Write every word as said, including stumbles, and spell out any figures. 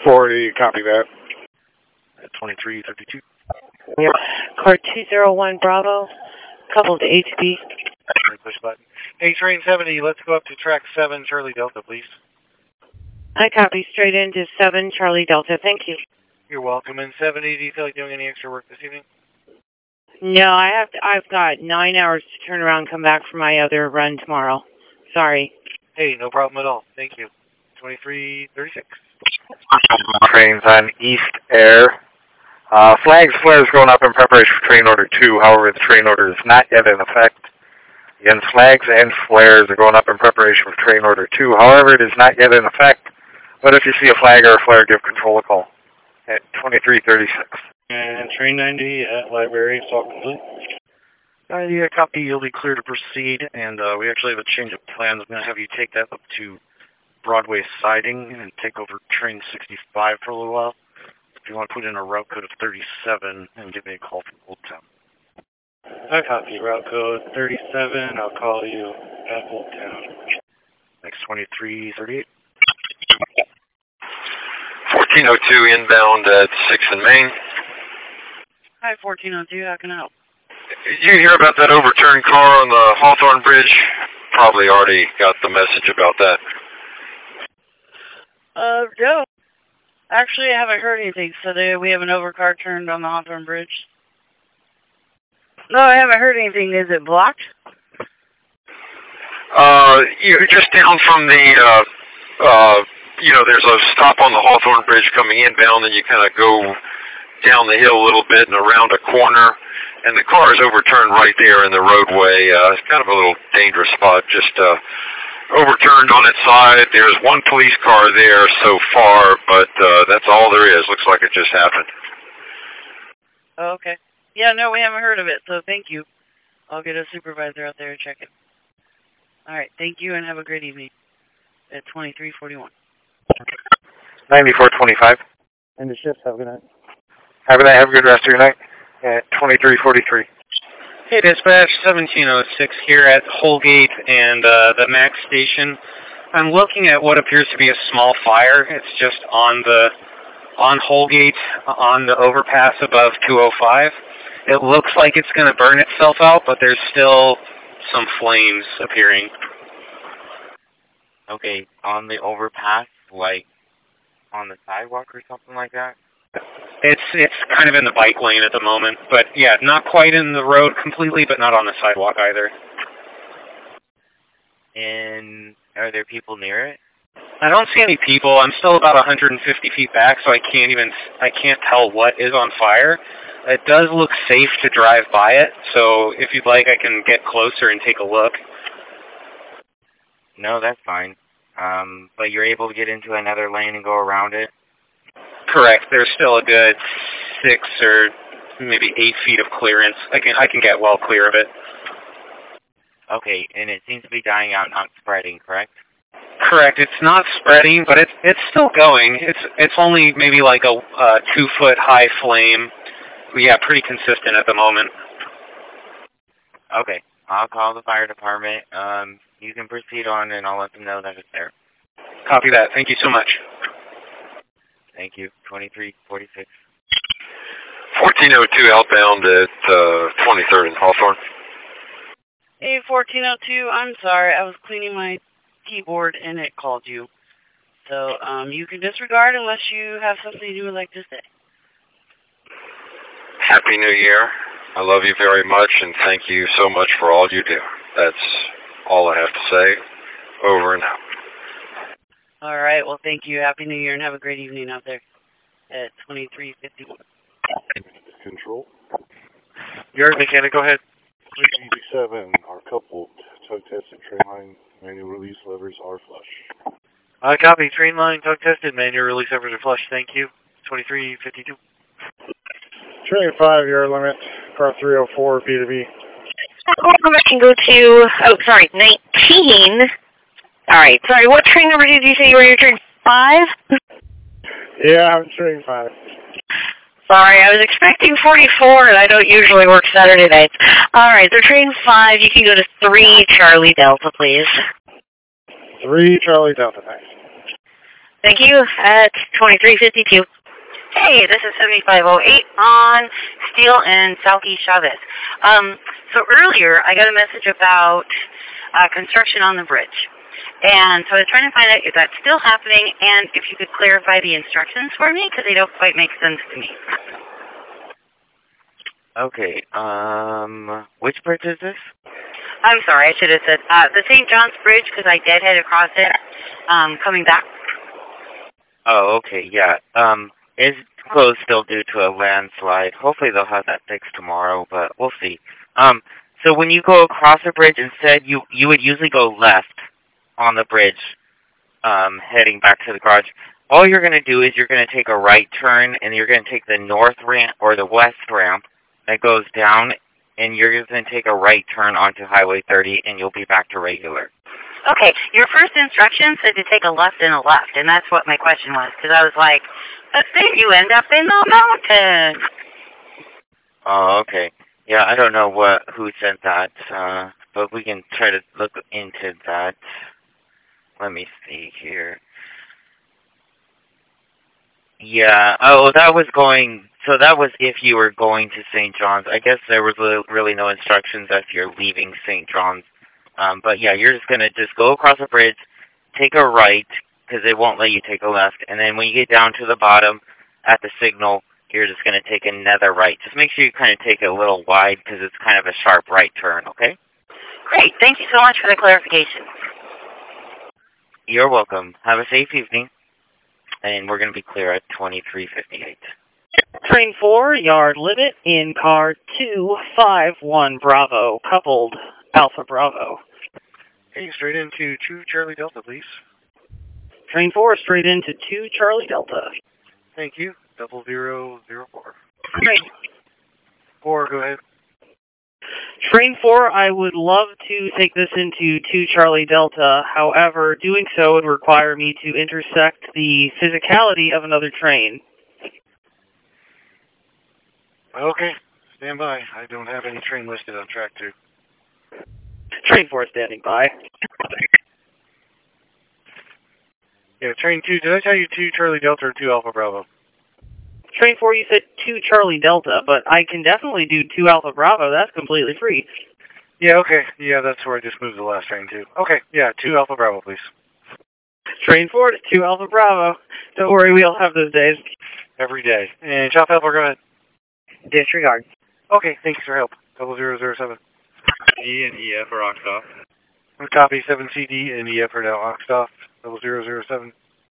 forty, copy that. At twenty-three thirty-two. Yep. Car two zero one Bravo, coupled to H B. Push button. Hey, train seventy, let's go up to track seven, Charlie Delta, please. I copy straight into seven, Charlie Delta. Thank you. You're welcome. And seventy, do you feel like doing any extra work this evening? No, I have to, I've got nine hours to turn around and come back for my other run tomorrow. Sorry. Hey, no problem at all. Thank you. twenty-three thirty-six. Trains on East Air. Uh, flags, flares going up in preparation for train order two. However, the train order is not yet in effect. Again, flags and flares are going up in preparation for train order two. However, it is not yet in effect. But if you see a flag or a flare, give control a call at twenty-three thirty-six. And train ninety at library, assault complete. Uh, yeah, copy. You'll be clear to proceed. And uh, we actually have a change of plans. I'm going to have you take that up to Broadway siding and take over train sixty-five for a little while. If you want to put in a route code of thirty-seven and give me a call from Old Town. I copy. Route code thirty-seven. I'll call you at Old Town. Next twenty-three thirty-eight. fourteen oh two inbound at sixth and Main. Hi, fourteen oh two. How can I help? Did you hear about that overturned car on the Hawthorne Bridge? Probably already got the message about that. Uh, no. Actually, I haven't heard anything. So they, we have an overcar turned on the Hawthorne Bridge. No, I haven't heard anything. Is it blocked? Uh, you're just down from the, uh, uh, you know, there's a stop on the Hawthorne Bridge coming inbound, and you kind of go down the hill a little bit and around a corner, and the car is overturned right there in the roadway. Uh, it's kind of a little dangerous spot, just uh, overturned on its side. There's one police car there so far, but uh, that's all there is. Looks like it just happened. Oh, okay. Yeah, no, we haven't heard of it, so thank you. I'll get a supervisor out there to check it. All right, thank you, and have a great evening at twenty-three forty-one. ninety-four twenty-five. And the shift, have a good night. Have a good night. Have a good rest of your night at twenty-three forty-three. Hey, dispatch, seventeen oh six here at Holgate and uh, the Max station. I'm looking at what appears to be a small fire. It's just on the on Holgate, on the overpass above two oh five. It looks like it's going to burn itself out, but there's still some flames appearing. Okay, on the overpass, like on the sidewalk or something like that? It's it's kind of in the bike lane at the moment, but yeah, not quite in the road completely, but not on the sidewalk either. And are there people near it? I don't see any people. I'm still about one hundred fifty feet back, so I can't even I can't tell what is on fire. It does look safe to drive by it, so if you'd like, I can get closer and take a look. No, that's fine. Um, but you're able to get into another lane and go around it? Correct. There's still a good six or maybe eight feet of clearance. I can I can get well clear of it. Okay, and it seems to be dying out, not spreading, correct? Correct. It's not spreading, but it's it's still going. It's it's only maybe like a uh, two foot high flame. Yeah, pretty consistent at the moment. Okay, I'll call the fire department. Um, you can proceed on, and I'll let them know that it's there. Copy that. Thank you so much. Thank you. twenty-three forty-six. fourteen oh two outbound at uh, twenty-third and Hawthorne. Hey, fourteen oh two, I'm sorry. I was cleaning my keyboard and it called you. So um, you can disregard unless you have something you would like to say. Happy New Year. I love you very much, and thank you so much for all you do. That's all I have to say. Over and out. All right. Well, thank you. Happy New Year, and have a great evening out there at twenty-three fifty-one. Control. You're mechanic, go ahead. three eighty-seven are coupled. Tug tested train line. Manual release levers are flush. I copy. Train line, tug tested. Manual release levers are flush. Thank you. twenty-three fifty-two. Train five, yard limit. Car three oh four, B to B. I can go to, oh, sorry, nineteen. All right, sorry, what train number did you say you were in? Train five? Yeah, I'm train five. Sorry, I was expecting forty-four, and I don't usually work Saturday nights. All right, so train five, you can go to three Charlie Delta, please. three Charlie Delta, thanks. Thank you. At twenty-three fifty-two. Hey, this is seventy-five oh eight on Steel and Southeast Chavez. Um, so earlier I got a message about uh, construction on the bridge. And so I was trying to find out if that's still happening and if you could clarify the instructions for me because they don't quite make sense to me. Okay, um, which bridge is this? I'm sorry, I should have said uh, the Saint John's Bridge because I deadheaded across it um, coming back. Oh, okay, yeah. Um, it's closed still due to a landslide. Hopefully they'll have that fixed tomorrow, but we'll see. Um, so when you go across the bridge, instead you you would usually go left on the bridge, um, heading back to the garage. All you're going to do is you're going to take a right turn, and you're going to take the north ramp or the west ramp that goes down, and you're going to take a right turn onto Highway thirty, and you'll be back to regular. Okay, your first instruction said to take a left and a left, and that's what my question was, because I was like, but then you end up in the mountains. Oh, okay. Yeah, I don't know what who sent that, uh, but we can try to look into that. Let me see here. Yeah, oh, that was going, so that was if you were going to Saint John's. I guess there was really no instructions if you're leaving Saint John's. Um, but yeah, you're just going to just go across the bridge, take a right, because they won't let you take a left. And then when you get down to the bottom at the signal, you're just going to take another right. Just make sure you kind of take it a little wide because it's kind of a sharp right turn, okay? Great. Thank you so much for the clarification. You're welcome. Have a safe evening. And we're going to be clear at twenty-three fifty-eight. Train four, yard limit in car two five one Bravo, coupled Alpha Bravo. Hey, straight into two Charlie Delta, please. Train four, straight into two Charlie Delta. Thank you. Double zero zero four. Great. Four, go ahead. Train four, I would love to take this into two Charlie Delta. However, doing so would require me to intersect the physicality of another train. Okay, stand by. I don't have any train listed on track two. Train four standing by. Yeah, train two, did I tell you two Charlie Delta or two Alpha Bravo? Train four, you said two Charlie Delta, but I can definitely do two Alpha Bravo. That's completely free. Yeah, okay. Yeah, that's where I just moved the last train to. Okay, yeah, two Alpha Bravo, please. Train four to two Alpha Bravo. Don't worry, we all have those days. Every day. And Chop Alpha, go ahead. Disregard. Okay, thanks for help. Double zero zero seven. E and E F are Oxoff. Copy seven C D and E F are now Oxoff. Double zero zero seven.